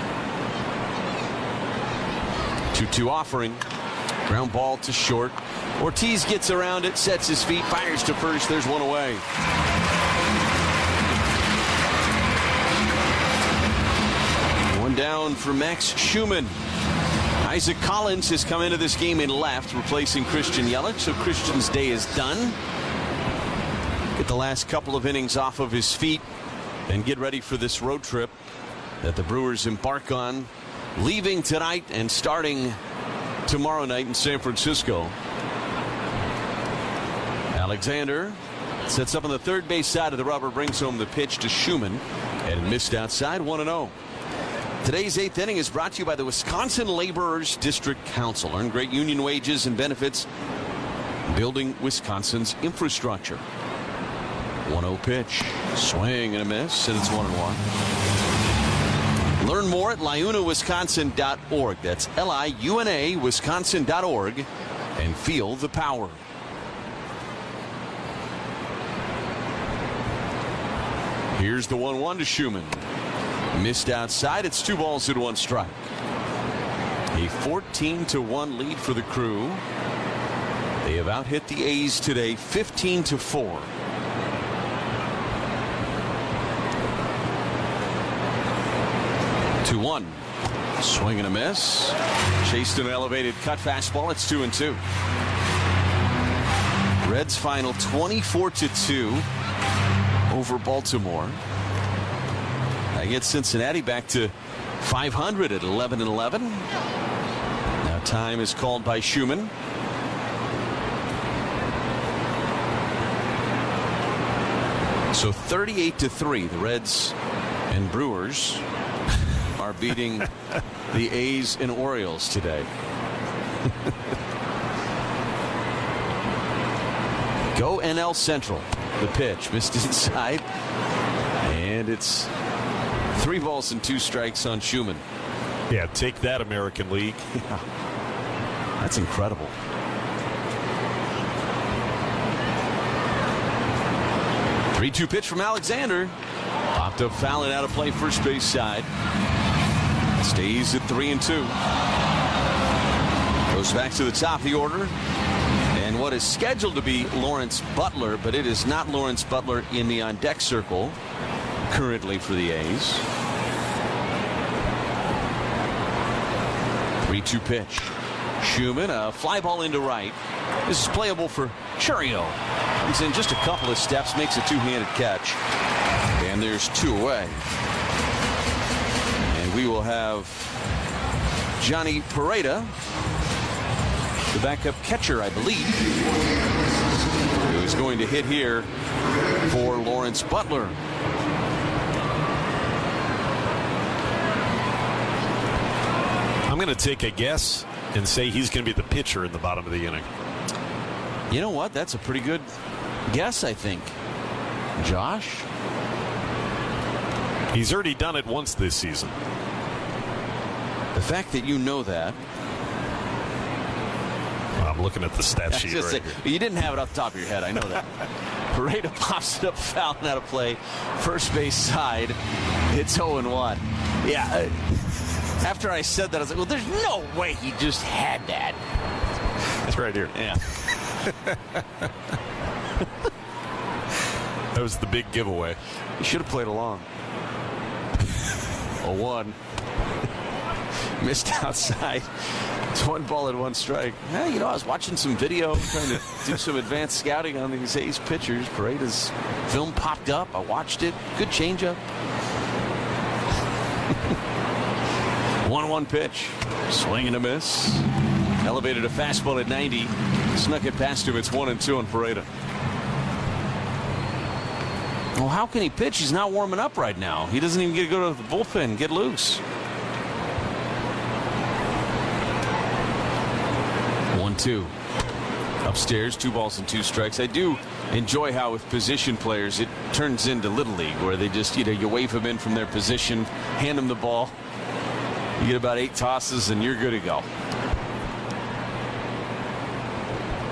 two two offering. Ground ball to short. Ortiz gets around it, sets his feet, fires to first. There's one away. One down for Max Schumann. Isaac Collins has come into this game in left, replacing Christian Yelich, so Christian's day is done. Get the last couple of innings off of his feet and get ready for this road trip that the Brewers embark on, leaving tonight and starting tomorrow night in San Francisco. Alexander sets up on the third base side of the rubber, brings home the pitch to Schumann, and missed outside, one and oh. Today's eighth inning is brought to you by the Wisconsin Laborers District Council. Earn great union wages and benefits, building Wisconsin's infrastructure. one oh pitch, swing and a miss, and it's one and one. Learn more at liuna wisconsin dot org. That's L I U N A Wisconsin dot org, and feel the power. Here's the one one to Schumann. Missed outside. It's two balls and one strike. A fourteen to one lead for the Crew. They have out hit the A's today, fifteen to four. two one. Swing and a miss. Chased an elevated cut fastball. It's two and two. Reds final twenty-four to two over Baltimore. That gets Cincinnati back to five hundred at eleven and eleven. Now time is called by Schumann. So thirty-eight to three, the Reds and Brewers are beating the A's and Orioles today. Go N L Central. The pitch missed inside, and it's three balls and two strikes on Schumann. Yeah, take that, American League. Yeah. That's incredible. three two pitch from Alexander. Popped up foul and out of play, first base side. Stays at three and two. Goes back to the top of the order. And what is scheduled to be Lawrence Butler, but it is not Lawrence Butler in the on-deck circle currently for the A's. three two pitch. Schumann, a fly ball into right. This is playable for Churio. Comes in just a couple of steps, makes a two-handed catch. And there's two away. And we will have Johnny Pareda, the backup catcher, I believe, who is going to hit here for Lawrence Butler. I'm going to take a guess and say he's going to be the pitcher in the bottom of the inning. You know what? That's a pretty good guess, I think. Josh? He's already done it once this season. The fact that you know that. I'm looking at the stat sheet right say, here. You didn't have it off the top of your head. I know that. Pareda pops it up, foul and out of play. First base side. It's oh and one. Yeah. Uh, after I said that, I was like, well, there's no way he just had that. It's right here. Yeah. That was the big giveaway. You should have played along. oh one. Missed outside. It's one ball and one strike. Yeah, you know, I was watching some video, trying to do some advanced scouting on these A's pitchers. Pareda's film popped up. I watched it. Good changeup. one one pitch. Swing and a miss. Elevated a fastball at ninety. Snuck it past him. It's one and two on Pareda. Well, how can he pitch? He's not warming up right now. He doesn't even get to go to the bullpen and get loose. one two. Upstairs, two balls and two strikes. I do enjoy how with position players it turns into Little League, where they just, you know, you wave them in from their position, hand them the ball. You get about eight tosses and you're good to go.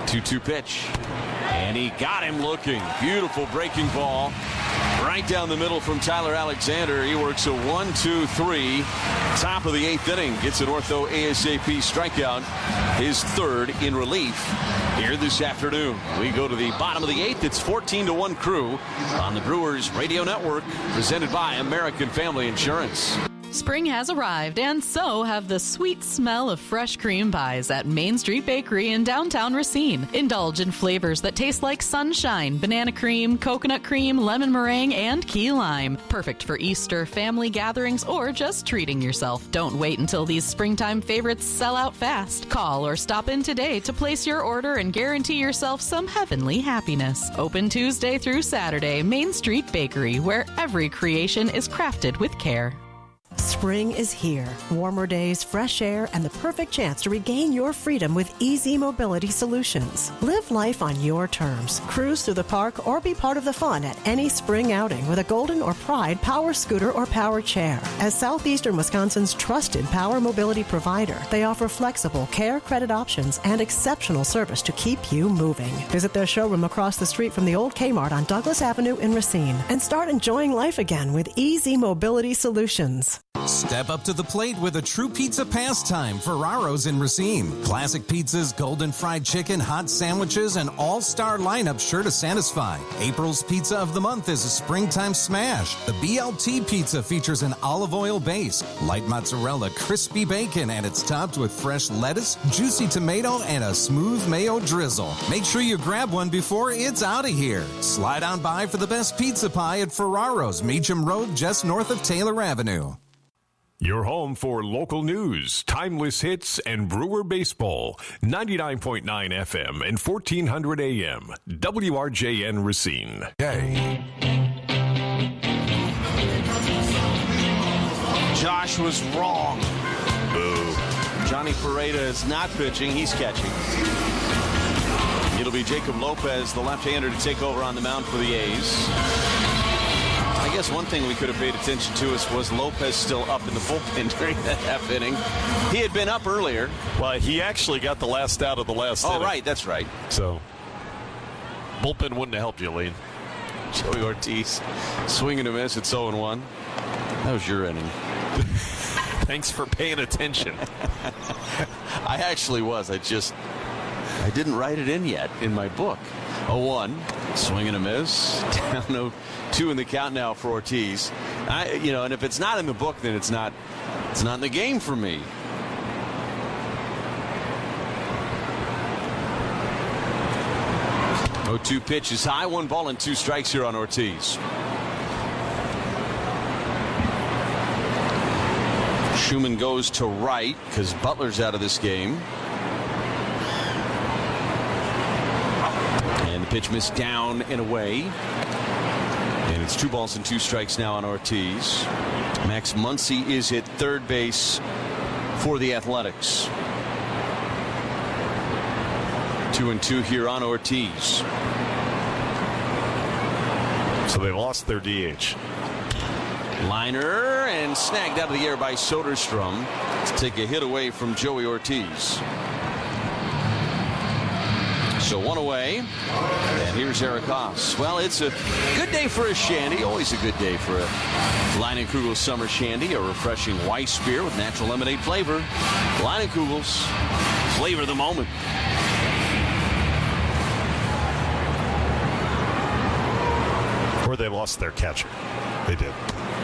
two two pitch. And he got him looking. Beautiful breaking ball. Right down the middle from Tyler Alexander. He works a one two three. Top of the eighth inning. Gets an ortho ASAP strikeout. His third in relief here this afternoon. We go to the bottom of the eighth. It's fourteen to one Crew on the Brewers Radio Network. Presented by American Family Insurance. Spring has arrived, and so have the sweet smell of fresh cream pies at Main Street Bakery in downtown Racine. Indulge in flavors that taste like sunshine, banana cream, coconut cream, lemon meringue, and key lime. Perfect for Easter, family gatherings, or just treating yourself. Don't wait until these springtime favorites sell out fast. Call or stop in today to place your order and guarantee yourself some heavenly happiness. Open Tuesday through Saturday, Main Street Bakery, where every creation is crafted with care. Spring is here. Warmer days, fresh air, and the perfect chance to regain your freedom with Easy Mobility Solutions. Live life on your terms. Cruise through the park or be part of the fun at any spring outing with a Golden or Pride power scooter or power chair. As Southeastern Wisconsin's trusted power mobility provider, they offer flexible care credit options and exceptional service to keep you moving. Visit their showroom across the street from the old Kmart on Douglas Avenue in Racine and start enjoying life again with Easy Mobility Solutions. Step up to the plate with a true pizza pastime, Ferraro's in Racine. Classic pizzas, golden fried chicken, hot sandwiches, and all-star lineup sure to satisfy. April's pizza of the month is a springtime smash. The B L T pizza features an olive oil base, light mozzarella, crispy bacon, and it's topped with fresh lettuce, juicy tomato, and a smooth mayo drizzle. Make sure you grab one before it's out of here. Slide on by for the best pizza pie at Ferraro's, Meacham Road, just north of Taylor Avenue. Your home for local news, timeless hits, and Brewer baseball. ninety-nine point nine F M and fourteen hundred A M. W R J N Racine. Hey. Josh was wrong. Boo. Johnny Ferreira is not pitching. He's catching. It'll be Jacob Lopez, the left-hander, to take over on the mound for the A's. I guess one thing we could have paid attention to is was Lopez still up in the bullpen during that half inning. He had been up earlier. Well, he actually got the last out of the last Oh, inning. right, that's right. So, bullpen wouldn't have helped you, Lee. Joey Ortiz, swing and a miss. It's oh and one. That was your inning. Thanks for paying attention. I actually was. I just, I didn't write it in yet in my book. oh one, swing and a miss. Down no two in the count now for Ortiz. I, you know, and if it's not in the book, then it's not, it's not in the game for me. oh two pitch is high, one ball and two strikes here on Ortiz. Schumann goes to right because Butler's out of this game. And the pitch missed down and away. And it's two balls and two strikes now on Ortiz. Max Muncy is at third base for the Athletics. Two and two here on Ortiz. So they lost their D H. Liner and snagged out of the air by Soderstrom to take a hit away from Joey Ortiz. So one away, and here's Eric Haas. Well, it's a good day for a shandy. Always a good day for a Leinenkugel Summer Shandy, a refreshing Weiss beer with natural lemonade flavor. Leinenkugels, flavor the moment. Or they lost their catcher. They did.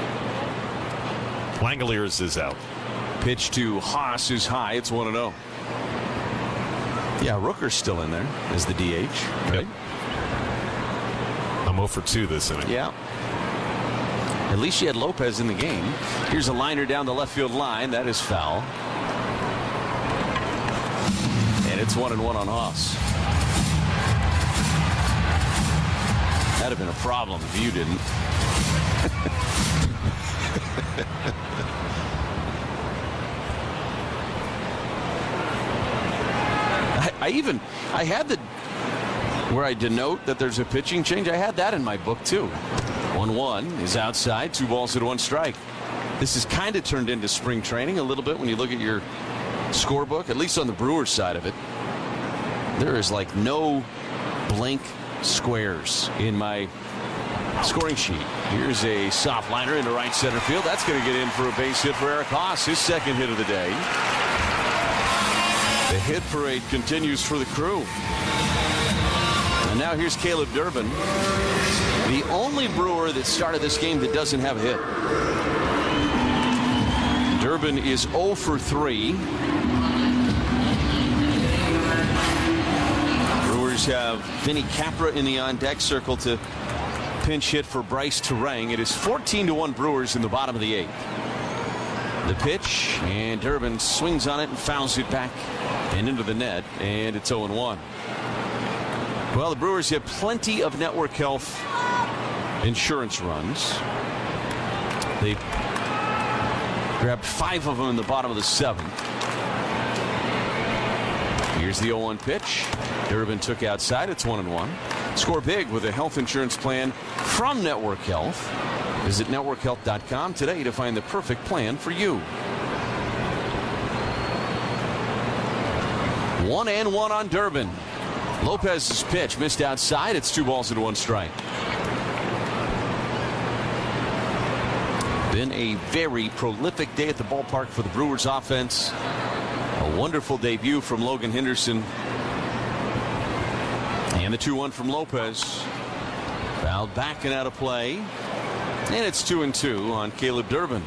Langeliers is out. Pitch to Haas is high. It's one and oh. Yeah, Rooker's still in there as the D H. Right? Yep. I'm oh for two this inning. Yeah. At least you had Lopez in the game. Here's a liner down the left field line. That is foul. And it's one and one on Haas. That'd have been a problem if you didn't. I, I even I had the where I denote that there's a pitching change. I had that in my book too. one one is outside, two balls and one strike. This is kind of turned into spring training a little bit when you look at your scorebook, at least on the Brewers side of it. There is like no blank squares in my scoring sheet. Here's a soft liner into right center field. That's going to get in for a base hit for Eric Haas, his second hit of the day. The hit parade continues for the Crew. And now here's Caleb Durbin, the only Brewer that started this game that doesn't have a hit. Durbin is oh for three. Brewers have Vinny Capra in the on-deck circle to pinch hit for Bryce Turang. It is fourteen to one Brewers in the bottom of the eighth. The pitch, and Durbin swings on it and fouls it back and into the net, and it's oh and one. Well, the Brewers have plenty of Network Health insurance runs. They grabbed five of them in the bottom of the seventh. Here's the oh one pitch. Durbin took outside. It's one and one. Score big with a health insurance plan from Network Health. Visit network health dot com today to find the perfect plan for you. One and one on Durbin. Lopez's pitch missed outside. It's two balls and one strike. Been a very prolific day at the ballpark for the Brewers offense. A wonderful debut from Logan Henderson. And the two one from Lopez. Fouled back and out of play. And it's two and two on Caleb Durbin.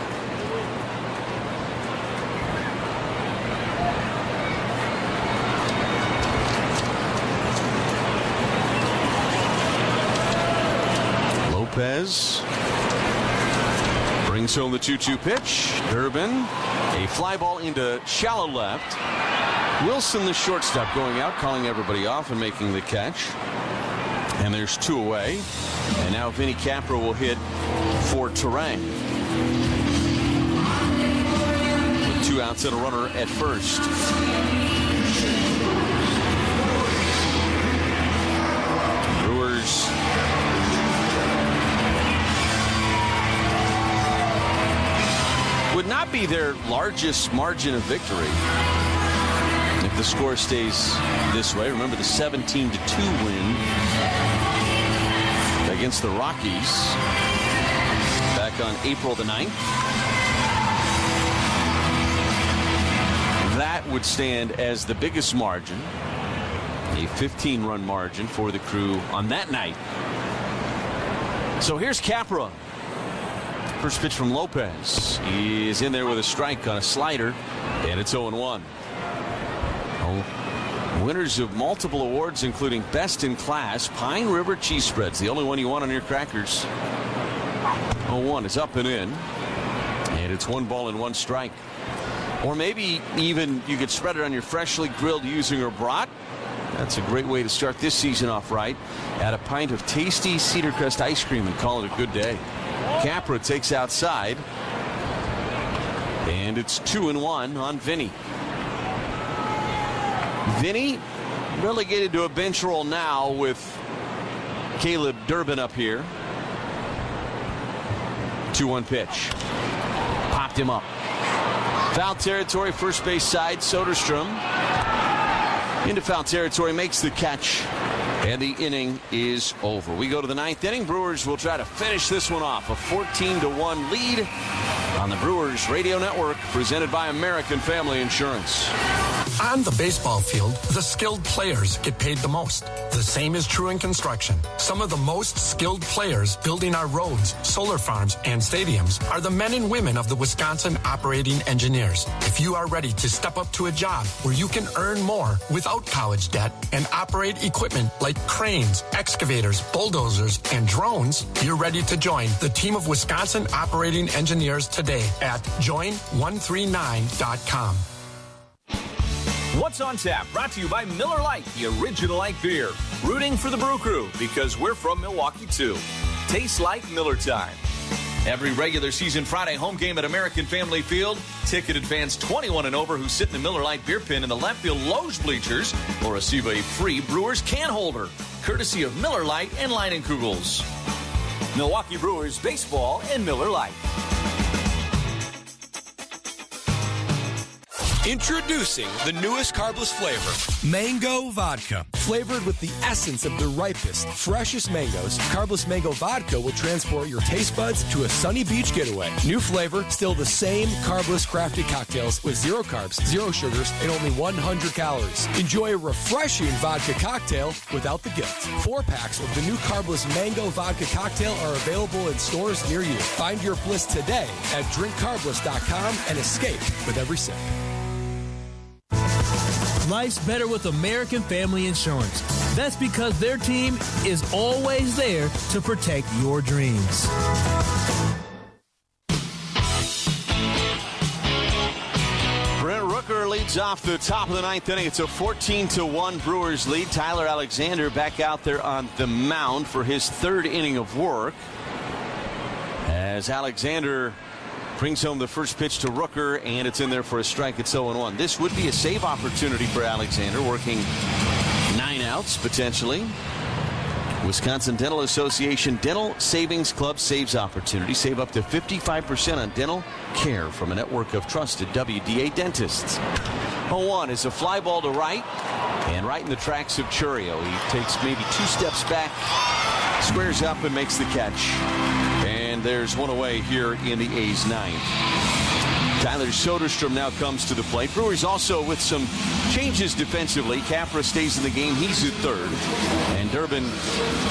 Lopez brings home the two two pitch. Durbin, a fly ball into shallow left. Wilson, the shortstop, going out, calling everybody off and making the catch. And there's two away. And now Vinny Capra will hit for Turang. With two outs and a runner at first. Brewers would not be their largest margin of victory if the score stays this way. Remember the seventeen to two win against the Rockies back on April the ninth. That would stand as the biggest margin, a fifteen run margin for the Crew on that night. So here's Capra. First pitch from Lopez. He is in there with a strike on a slider, and it's oh and one. Oh, winners of multiple awards, including Best in Class, Pine River Cheese Spreads, the only one you want on your crackers. oh one is up and in, and it's one ball and one strike. Or maybe even you could spread it on your freshly grilled using or brat. That's a great way to start this season off right. Add a pint of tasty Cedar Crest ice cream and call it a good day. Capra takes outside, and it's two and one on Vinny. Vinny relegated to a bench role now with Caleb Durbin up here. two one pitch. Popped him up. Foul territory, first base side. Soderstrom into foul territory, makes the catch, and the inning is over. We go to the ninth inning. Brewers will try to finish this one off. A fourteen to one lead on the Brewers Radio Network, presented by American Family Insurance. On the baseball field, the skilled players get paid the most. The same is true in construction. Some of the most skilled players building our roads, solar farms, and stadiums are the men and women of the Wisconsin Operating Engineers. If you are ready to step up to a job where you can earn more without college debt and operate equipment like cranes, excavators, bulldozers, and drones, you're ready to join the team of Wisconsin Operating Engineers today at join one three nine dot com. What's on Tap? Brought to you by Miller Lite, the original light beer. Rooting for the Brew Crew because we're from Milwaukee too. Tastes like Miller time. Every regular season Friday home game at American Family Field, ticketed fans twenty-one and over who sit in the Miller Lite beer pen in the left field Lowe's bleachers will receive a free Brewers can holder, courtesy of Miller Lite and Leinenkugels. Milwaukee Brewers baseball and Miller Lite. Introducing the newest carbless flavor, Mango Vodka. Flavored with the essence of the ripest, freshest mangoes, Carbless Mango Vodka will transport your taste buds to a sunny beach getaway. New flavor, still the same carbless crafted cocktails with zero carbs, zero sugars, and only one hundred calories. Enjoy a refreshing vodka cocktail without the guilt. Four packs of the new carbless Mango Vodka cocktail are available in stores near you. Find your bliss today at drink carbless dot com and escape with every sip. Life's better with American Family Insurance. That's because their team is always there to protect your dreams. Brent Rooker leads off the top of the ninth inning. It's a fourteen to one Brewers lead. Tyler Alexander back out there on the mound for his third inning of work, as Alexander brings home the first pitch to Rooker, and it's in there for a strike. It's oh and one. This would be a save opportunity for Alexander, working nine outs potentially. Wisconsin Dental Association Dental Savings Club saves opportunity. Save up to fifty-five percent on dental care from a network of trusted W D A dentists. oh one is a fly ball to right, and right in the tracks of Churio. He takes maybe two steps back, squares up, and makes the catch. And there's one away here in the A's ninth. Tyler Soderstrom now comes to the plate. Brewers also with some changes defensively. Capra stays in the game. He's at third. And Durbin